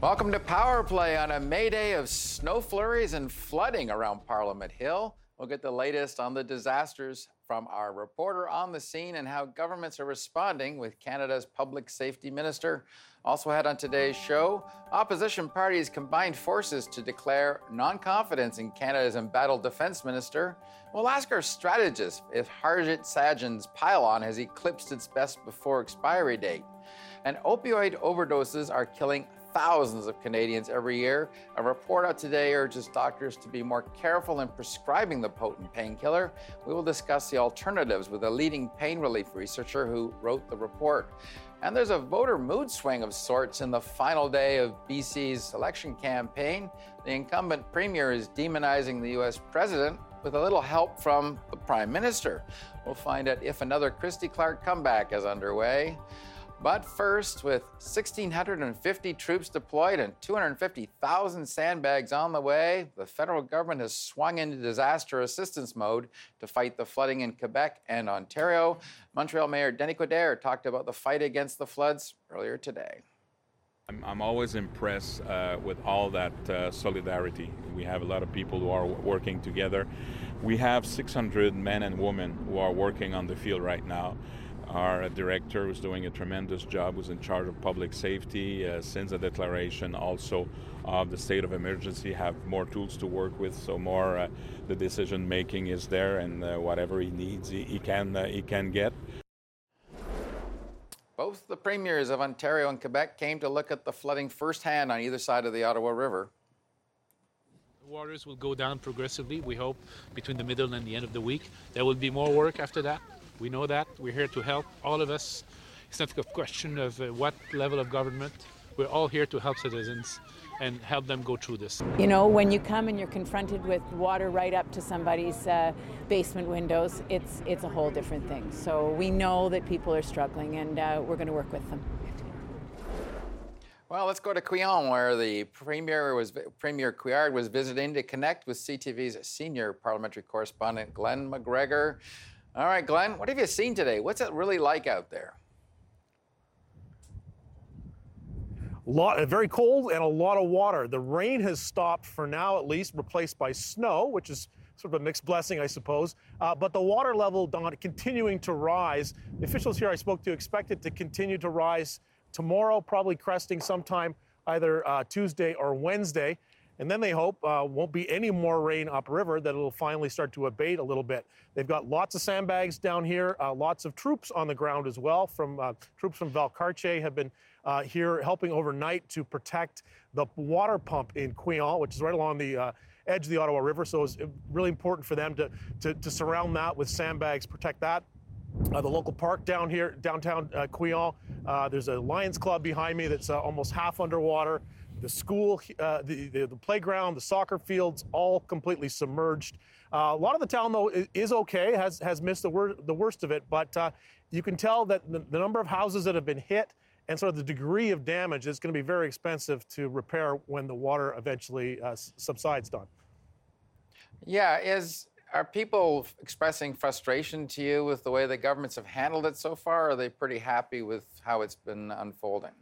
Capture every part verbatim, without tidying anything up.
Welcome to Power Play on a May Day of snow flurries and flooding around Parliament Hill. We'll get the latest on the disasters from our reporter on the scene and how governments are responding with Canada's Public Safety Minister. Also ahead on today's show, opposition parties combined forces to declare non-confidence in Canada's embattled defense minister. We'll ask our strategist if Harjit Sajjan's pylon has eclipsed its best before expiry date. And opioid overdoses are killing thousands of Canadians every year. A report out today urges doctors to be more careful in prescribing the potent painkiller. We will discuss the alternatives with a leading pain relief researcher who wrote the report. And there's a voter mood swing of sorts in the final day of B C's election campaign. The incumbent premier is demonizing the U S president with a little help from the prime minister. We'll find out if another Christy Clark comeback is underway. But first, with one thousand six hundred fifty troops deployed and two hundred fifty thousand sandbags on the way, the federal government has swung into disaster assistance mode to fight the flooding in Quebec and Ontario. Montreal Mayor Denis Coderre talked about the fight against the floods earlier today. I'm, I'm always impressed uh, with all that uh, solidarity. We have a lot of people who are working together. We have six hundred men and women who are working on the field right now. Our director, who's doing a tremendous job, who's in charge of public safety uh, since the declaration also of the state of emergency, have more tools to work with, so more uh, the decision making is there, and uh, whatever he needs, he, he can uh, he can get. Both the premiers of Ontario and Quebec came to look at the flooding firsthand on either side of the Ottawa River. The waters will go down progressively, we hope, between the middle and the end of the week. There will be more work after that. We know that. We're here to help all of us. It's not a question of uh, what level of government. We're all here to help citizens and help them go through this. You know, when you come and you're confronted with water right up to somebody's uh, basement windows, it's it's a whole different thing. So we know that people are struggling, and uh, we're going to work with them. Well, let's go to Quillan, where the Premier was Premier Couillard was visiting to connect with C T V's senior parliamentary correspondent, Glenn McGregor. All right, Glenn, what have you seen today? What's it really like out there? Lot, very cold and a lot of water. The rain has stopped for now, at least, replaced by snow, which is sort of a mixed blessing, I suppose. Uh, but the water level, Don, continuing to rise. The officials here I spoke to expect it to continue to rise tomorrow, probably cresting sometime either uh, Tuesday or Wednesday. And then they hope uh, won't be any more rain upriver, that it'll finally start to abate a little bit. They've got lots of sandbags down here, uh, lots of troops on the ground as well. From uh, troops from Valcartier have been uh, here helping overnight to protect the water pump in Quillan, which is right along the uh, edge of the Ottawa River. So it's really important for them to, to, to surround that with sandbags, protect that. Uh, the local park down here, downtown uh, Quillan, uh, there's a Lions Club behind me that's uh, almost half underwater. The school, uh, the, the, the playground, the soccer fields, all completely submerged. Uh, a lot of the town, though, is, is okay, has, has missed the, wor- the worst of it, but uh, you can tell that the, the number of houses that have been hit and sort of the degree of damage is going to be very expensive to repair when the water eventually uh, subsides, Don. Yeah, is are people expressing frustration to you with the way the governments have handled it so far, or are they pretty happy with how it's been unfolding?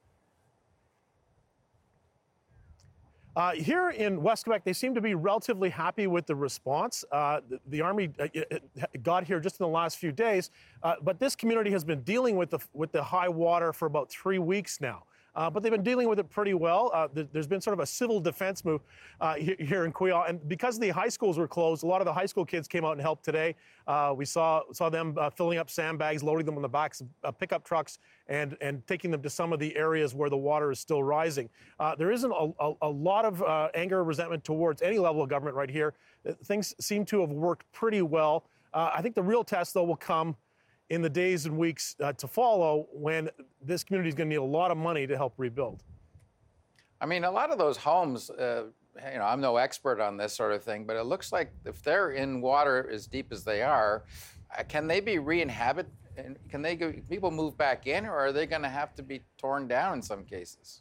Uh, here in West Quebec, they seem to be relatively happy with the response. Uh, the, the Army uh, got here just in the last few days, uh, but this community has been dealing with the, with the high water for about three weeks now. Uh, but they've been dealing with it pretty well. Uh, th- there's been sort of a civil defense move uh, he- here in Quillan. And because the high schools were closed, a lot of the high school kids came out and helped today. Uh, we saw saw them uh, filling up sandbags, loading them on the backs of uh, pickup trucks, and, and taking them to some of the areas where the water is still rising. Uh, there isn't a, a, a lot of uh, anger or resentment towards any level of government right here. Uh, things seem to have worked pretty well. Uh, I think the real test, though, will come in the days and weeks uh, to follow, when this community is going to need a lot of money to help rebuild. I mean, a lot of those homes, uh, you know, I'm no expert on this sort of thing, but it looks like if they're in water as deep as they are, uh, can they be re-inhabited? And can they go, people move back in, or are they going to have to be torn down in some cases?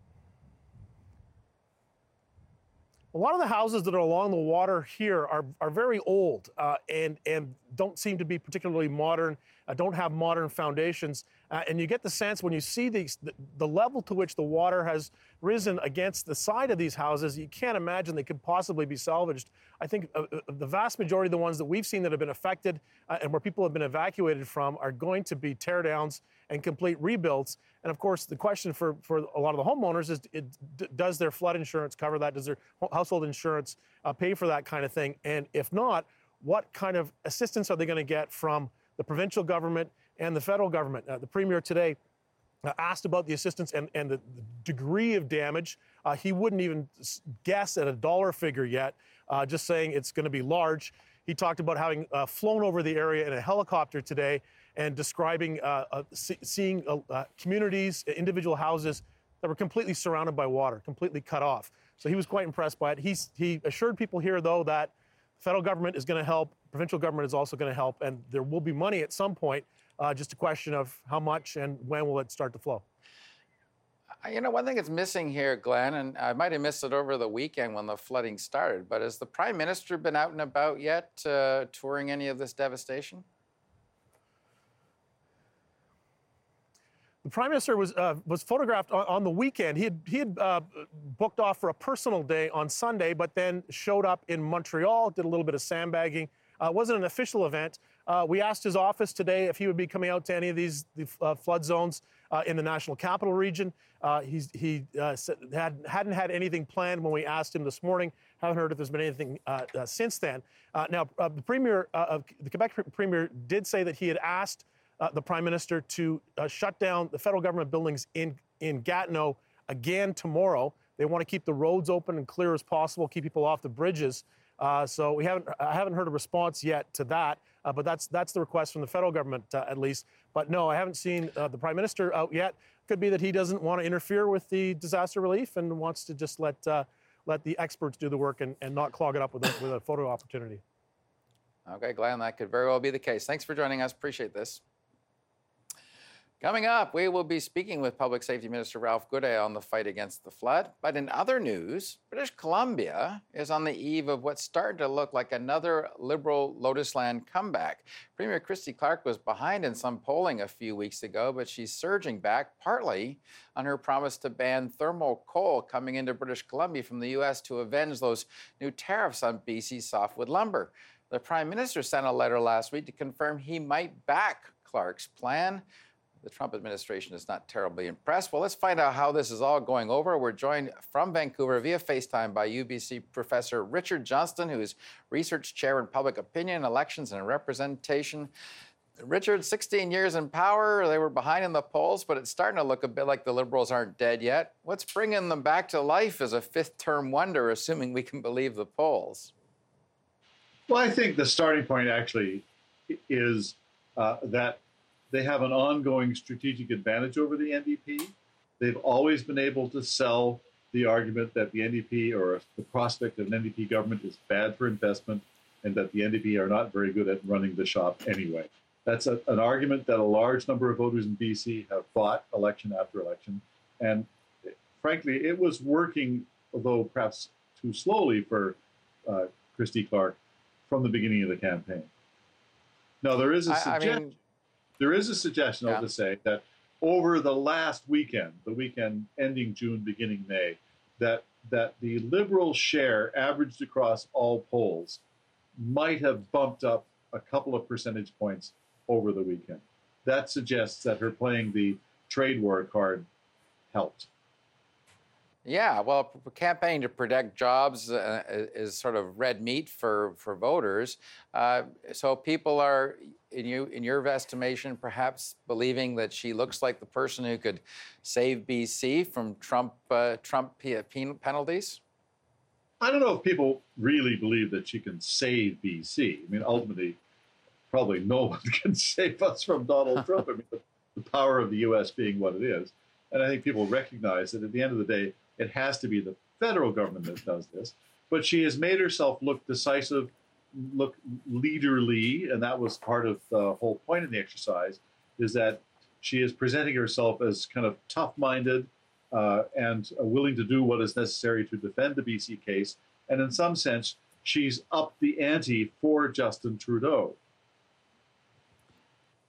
A lot of the houses that are along the water here are, are very old uh, and, and don't seem to be particularly modern. uh, don't have modern foundations. Uh, and you get the sense when you see these, the, the level to which the water has risen against the side of these houses, you can't imagine they could possibly be salvaged. I think uh, the vast majority of the ones that we've seen that have been affected uh, and where people have been evacuated from are going to be teardowns and complete rebuilds. And of course, the question for, for a lot of the homeowners is, it, does their flood insurance cover that? Does their household insurance uh, pay for that kind of thing? And if not, what kind of assistance are they going to get from the provincial government and the federal government? Uh, the Premier today uh, asked about the assistance and, and the, the degree of damage. Uh, he wouldn't even guess at a dollar figure yet, uh, just saying it's going to be large. He talked about having uh, flown over the area in a helicopter today and describing uh, uh, see, seeing uh, uh, communities, individual houses that were completely surrounded by water, completely cut off. So he was quite impressed by it. He's, he assured people here, though, that the federal government is going to help, provincial government is also going to help, and there will be money at some point, uh, just a question of how much and when will it start to flow. You know, one thing that's missing here, Glenn, and I might have missed it over the weekend when the flooding started, but has the Prime Minister been out and about yet, uh, touring any of this devastation? The Prime Minister was uh, was photographed on, on the weekend. He had, he had uh, booked off for a personal day on Sunday, but then showed up in Montreal, did a little bit of sandbagging. Uh, it wasn't an official event. Uh, we asked his office today if he would be coming out to any of these the, uh, flood zones uh, in the National Capital Region. Uh, he's, he uh, had, hadn't had anything planned when we asked him this morning. Haven't heard if there's been anything uh, uh, since then. Uh, now, uh, the Premier, uh, the Quebec Premier did say that he had asked Uh, the Prime Minister to uh, shut down the federal government buildings in, in Gatineau again tomorrow. They want to keep the roads open and clear as possible, keep people off the bridges. Uh, so we haven't, I haven't heard a response yet to that, uh, but that's that's the request from the federal government uh, at least. But no, I haven't seen uh, the Prime Minister out yet. Could be that he doesn't want to interfere with the disaster relief and wants to just let uh, let the experts do the work and, and not clog it up with a, with a photo opportunity. Okay, Glenn, that could very well be the case. Thanks for joining us. Appreciate this. Coming up, we will be speaking with Public Safety Minister Ralph Goodale on the fight against the flood. But in other news, British Columbia is on the eve of what's starting to look like another Liberal Lotus Land comeback. Premier Christy Clark was behind in some polling a few weeks ago, but she's surging back, partly on her promise to ban thermal coal coming into British Columbia from the U S to avenge those new tariffs on B C softwood lumber. The Prime Minister sent a letter last week to confirm he might back Clark's plan. The Trump administration is not terribly impressed. Well, let's find out how this is all going over. We're joined from Vancouver via FaceTime by U B C Professor Richard Johnston, who is Research Chair in Public Opinion, Elections and Representation. Richard, sixteen years in power. They were behind in the polls, but it's starting to look a bit like the Liberals aren't dead yet. What's bringing them back to life as a fifth-term wonder, assuming we can believe the polls? Well, I think the starting point actually is uh, that they have an ongoing strategic advantage over the N D P. They've always been able to sell the argument that the N D P or the prospect of an N D P government is bad for investment and that the N D P are not very good at running the shop anyway. That's a, an argument that a large number of voters in B C have fought election after election. And frankly, it was working, although perhaps too slowly for uh, Christy Clark from the beginning of the campaign. Now, there is a suggestion. I mean, There is a suggestion, I'll yeah. just say, that over the last weekend, the weekend ending June, beginning May, that that the Liberal share averaged across all polls might have bumped up a couple of percentage points over the weekend. That suggests that her playing the trade war card helped. Yeah, well, campaigning to protect jobs uh, is sort of red meat for, for voters. Uh, so people are, in you, in your estimation, perhaps believing that she looks like the person who could save B C from Trump uh, Trump penalties? I don't know if people really believe that she can save B C. I mean, ultimately, probably no one can save us from Donald Trump. I mean, the, the power of the U S being what it is. And I think people recognize that at the end of the day, it has to be the federal government that does this. But she has made herself look decisive, look leaderly, and that was part of the whole point of the exercise, is that she is presenting herself as kind of tough-minded uh, and uh, willing to do what is necessary to defend the B C case. And in some sense, she's upped the ante for Justin Trudeau.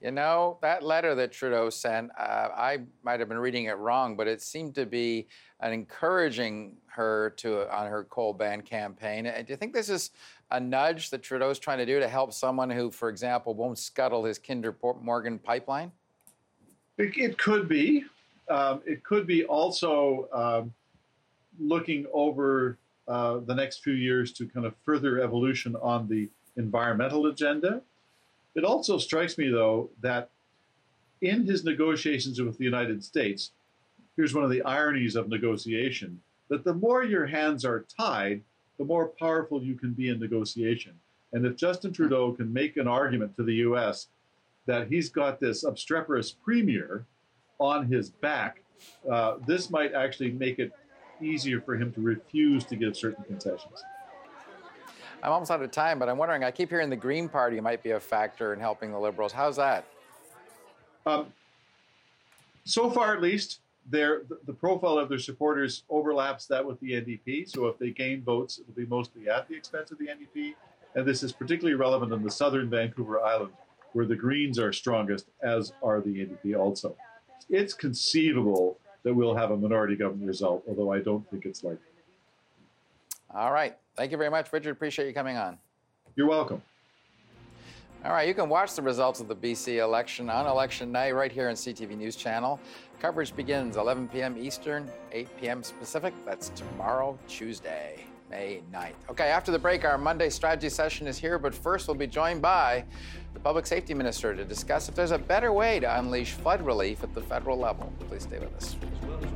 You know, that letter that Trudeau sent, uh, I might have been reading it wrong, but it seemed to be an encouraging her to on her coal ban campaign. Do you think this is a nudge that Trudeau's trying to do to help someone who, for example, won't scuttle his Kinder Morgan pipeline? It, it could be. Um, it could be also um, looking over uh, the next few years to kind of further evolution on the environmental agenda. It also strikes me, though, that in his negotiations with the United States, here's one of the ironies of negotiation, that the more your hands are tied, the more powerful you can be in negotiation. And if Justin Trudeau can make an argument to the U S that he's got this obstreperous premier on his back, uh, this might actually make it easier for him to refuse to give certain concessions. I'm almost out of time, but I'm wondering, I keep hearing the Green Party might be a factor in helping the Liberals. How's that? Um, so far, at least, their, the, the profile of their supporters overlaps that with the N D P. So if they gain votes, it'll be mostly at the expense of the N D P. And this is particularly relevant in the southern Vancouver Island, where the Greens are strongest, as are the N D P also. It's conceivable that we'll have a minority government result, although I don't think it's likely. All right. Thank you very much, Richard. Appreciate you coming on. You're welcome. All right, you can watch the results of the B C election on election night right here on C T V News Channel. Coverage begins eleven p.m. Eastern, eight p.m. Pacific. That's tomorrow, Tuesday, May ninth. Okay, after the break, our Monday strategy session is here, but first we'll be joined by the Public Safety Minister to discuss if there's a better way to unleash flood relief at the federal level. Please stay with us.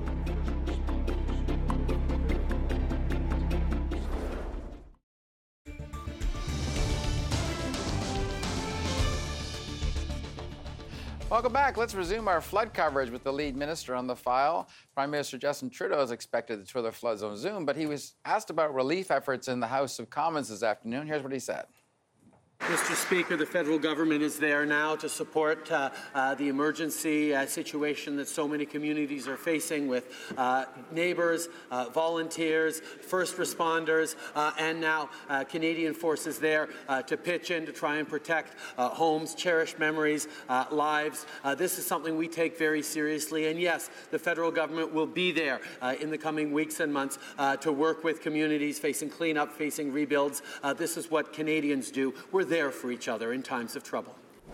Welcome back. Let's resume our flood coverage with the lead minister on the file. Prime Minister Justin Trudeau is expected to tour the floods on Zoom, but he was asked about relief efforts in the House of Commons this afternoon. Here's what he said. Mister Speaker, the federal government is there now to support uh, uh, the emergency uh, situation that so many communities are facing with uh, neighbours, uh, volunteers, first responders, uh, and now uh, Canadian forces there uh, to pitch in to try and protect uh, homes, cherished memories, uh, lives. Uh, this is something we take very seriously, and yes, the federal government will be there uh, in the coming weeks and months uh, to work with communities facing cleanup, facing rebuilds. Uh, this is what Canadians do. We're there for each other in times of trouble.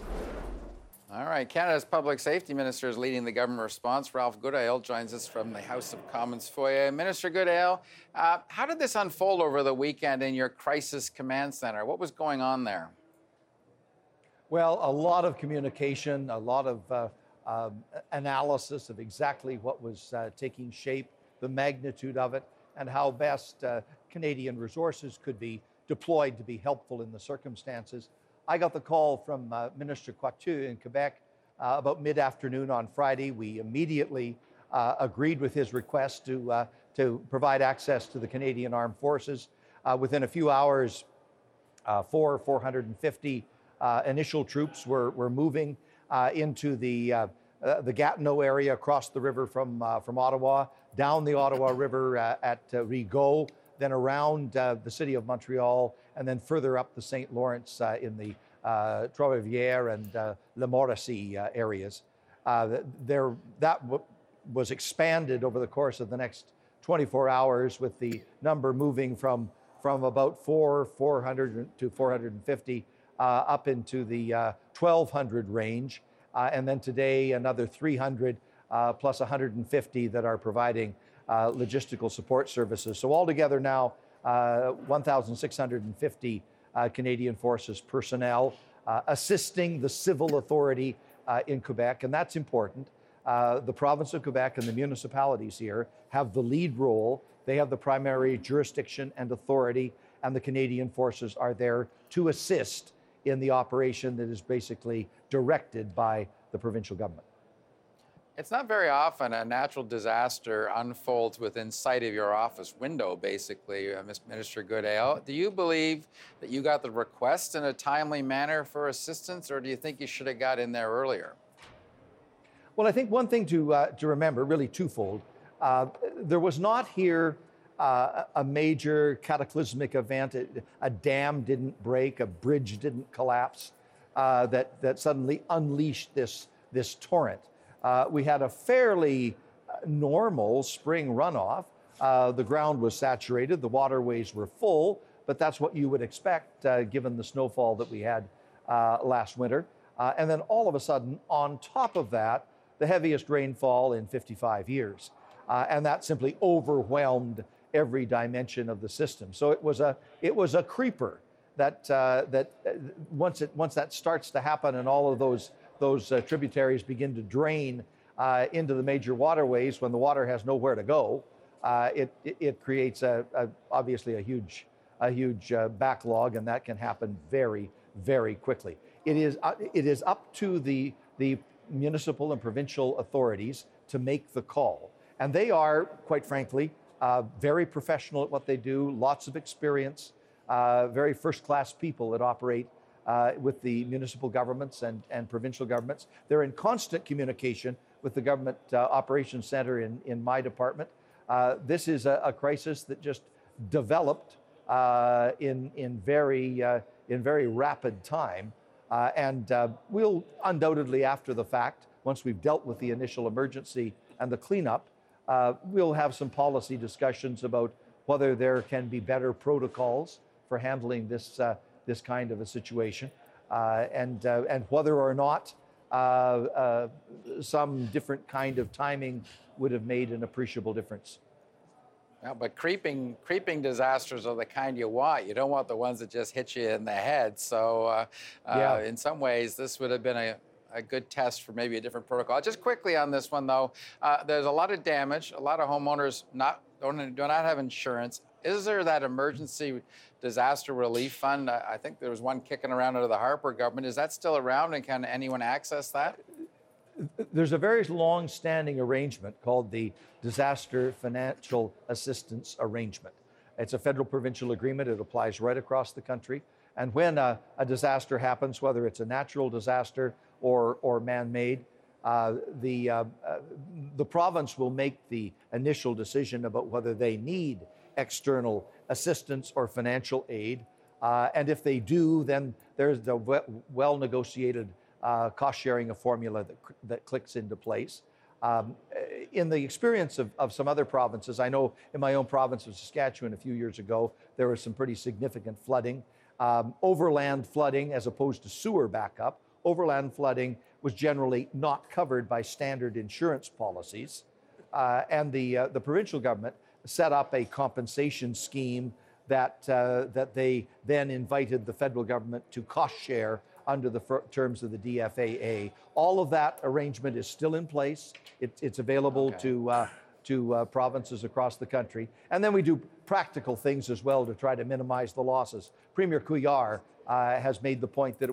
All right, Canada's Public Safety Minister is leading the government response. Ralph Goodale joins us from the House of Commons foyer. Minister Goodale, uh, how did this unfold over the weekend in your crisis command center? What was going on there? Well, a lot of communication, a lot of uh, uh, analysis of exactly what was uh, taking shape, the magnitude of it, and how best uh, Canadian resources could be deployed to be helpful in the circumstances. I got the call from uh, Minister Coichteau in Quebec uh, about mid-afternoon on Friday. We immediately uh, agreed with his request to, uh, to provide access to the Canadian Armed Forces. Uh, within a few hours, uh, four, four hundred fifty uh, initial troops were, were moving uh, into the, uh, uh, the Gatineau area across the river from, uh, from Ottawa, down the Ottawa River uh, at uh, Rigaud, then around uh, the city of Montreal, and then further up the Saint Lawrence uh, in the uh, Trois-Rivières and uh, Le Mauricie uh, areas. Uh, there, that w- was expanded over the course of the next twenty-four hours, with the number moving from, from about four, four hundred to four hundred fifty uh, up into the uh, twelve hundred range. Uh, and then today, another three hundred uh, plus one hundred fifty that are providing Uh, logistical support services. So altogether now, uh, one thousand six hundred fifty uh, Canadian Forces personnel uh, assisting the civil authority uh, in Quebec, and that's important. Uh, the province of Quebec and the municipalities here have the lead role. They have the primary jurisdiction and authority, and the Canadian Forces are there to assist in the operation that is basically directed by the provincial government. It's not very often a natural disaster unfolds within sight of your office window, basically, uh, Minister Goodale. Do you believe that you got the request in a timely manner for assistance, or do you think you should have got in there earlier? Well, I think one thing to, uh, to remember, really twofold, uh, there was not here uh, a major cataclysmic event. A dam didn't break, a bridge didn't collapse. uh, that, that suddenly unleashed this, this torrent. Uh, we had a fairly normal spring runoff. Uh, the ground was saturated, the waterways were full, but that's what you would expect uh, given the snowfall that we had uh, last winter. Uh, and then all of a sudden, on top of that, the heaviest rainfall in fifty-five years. Uh, and that simply overwhelmed every dimension of the system. So it was a, it was a creeper that, uh, that uh, once, it, once that starts to happen and all of those, those uh, tributaries begin to drain uh, into the major waterways when the water has nowhere to go, uh, it, it, it creates a, a, obviously a huge, a huge uh, backlog, and that can happen very, very quickly. It is, uh, it is up to the, the municipal and provincial authorities to make the call. And they are, quite frankly, uh, very professional at what they do, lots of experience, uh, very first-class people that operate uh, with the municipal governments and, and provincial governments. They're in constant communication with the Government uh, Operations Center in, in my department. Uh, this is a, a crisis that just developed uh, in, in, very, uh, in very rapid time. Uh, and uh, we'll undoubtedly, after the fact, once we've dealt with the initial emergency and the cleanup, uh, we'll have some policy discussions about whether there can be better protocols for handling this, uh, this kind of a situation, uh, and, uh, and whether or not uh, uh, some different kind of timing would have made an appreciable difference. Yeah, but creeping, creeping disasters are the kind you want. You don't want the ones that just hit you in the head. So uh, yeah. uh, in some ways, this would have been a, a good test for maybe a different protocol. Just quickly on this one, though, uh, there's a lot of damage. A lot of homeowners not, don't, do not have insurance. Is there that emergency disaster relief fund? I, I think there was one kicking around under the Harper government. Is that still around, and can anyone access that? There's a very long-standing arrangement called the Disaster Financial Assistance Arrangement. It's a federal provincial agreement. It applies right across the country. And when a, a disaster happens, whether it's a natural disaster or, or man-made, uh, the, uh, uh, the province will make the initial decision about whether they need external assistance or financial aid. Uh, and if they do, then there's the well-negotiated Uh, cost-sharing, a formula that, that clicks into place. Um, in the experience of, of some other provinces, I know in my own province of Saskatchewan a few years ago, there was some pretty significant flooding. Um, overland flooding, as opposed to sewer backup, overland flooding was generally not covered by standard insurance policies. Uh, and the, uh, the provincial government set up a compensation scheme that, uh, that they then invited the federal government to cost-share under the terms of the D F A A. All of that arrangement is still in place. It, it's available okay. to, uh, to uh, provinces across the country. And then we do practical things as well to try to minimize the losses. Premier Couillard uh, has made the point that